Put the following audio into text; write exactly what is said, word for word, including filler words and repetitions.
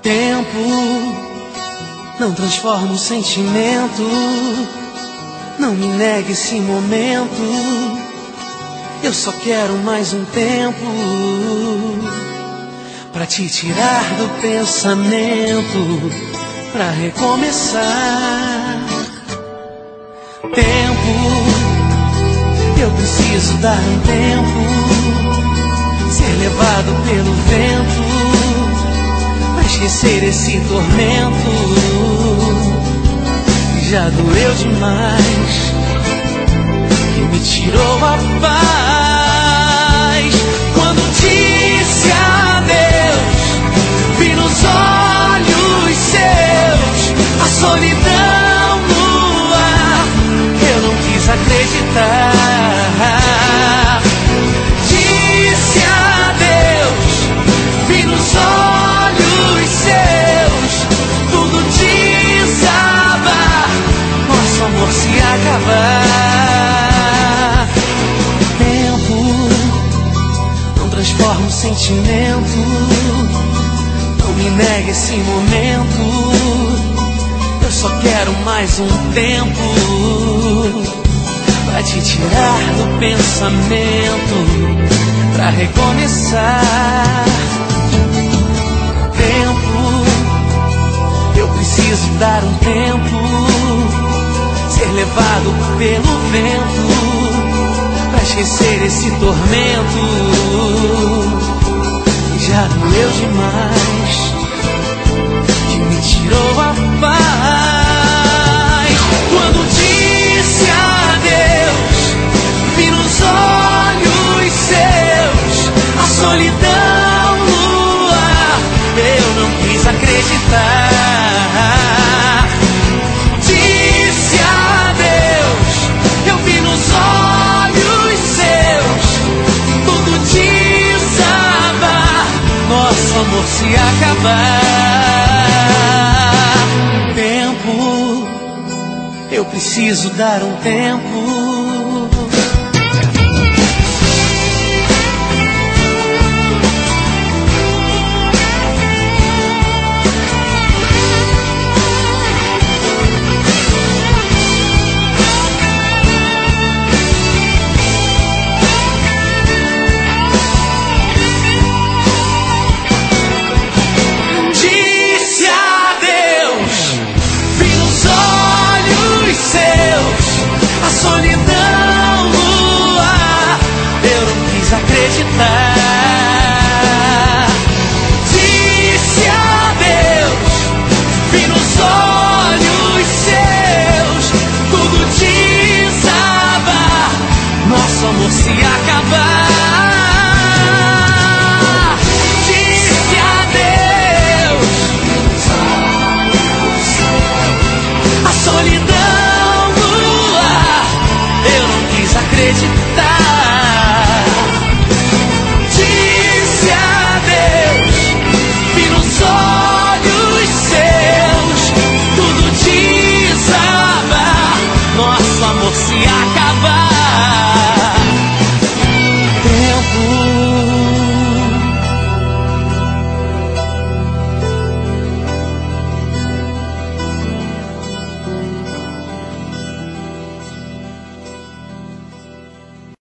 Tempo não transforma um sentimento. Não me negue esse momento. Eu só quero mais um tempo pra te tirar do pensamento, pra recomeçar. Tempo, eu preciso dar um tempo, ser levado pelo vento, pra esquecer esse tormento. Já doeu demais, que me tirou a paz. Quando disse adeus, vi nos olhos seus a solidão no ar. Eu não quis acreditar. Disse adeus, vi nos olhos seus tudo desabar, nosso amor se acabar. Tempo não transforma um sentimento. Não me negue esse momento. Eu só quero mais um tempo pra te tirar do pensamento, pra recomeçar. Tempo, eu preciso dar um tempo, ser levado pelo vento, pra esquecer esse tormento. Já doeu demais, que me tirou a paz. Quando disse adeus, vi nos olhos seus a solidão no ar. Eu não quis acreditar. Disse adeus, eu vi nos olhos seus tudo desabar, nosso amor se acabar. Tempo, eu preciso dar um tempo. Solidão no ar, eu não quis acreditar. Disse adeus, vi nos olhos seus tudo desabar, nosso amor se acabar. Disse adeus, a solidão acreditar.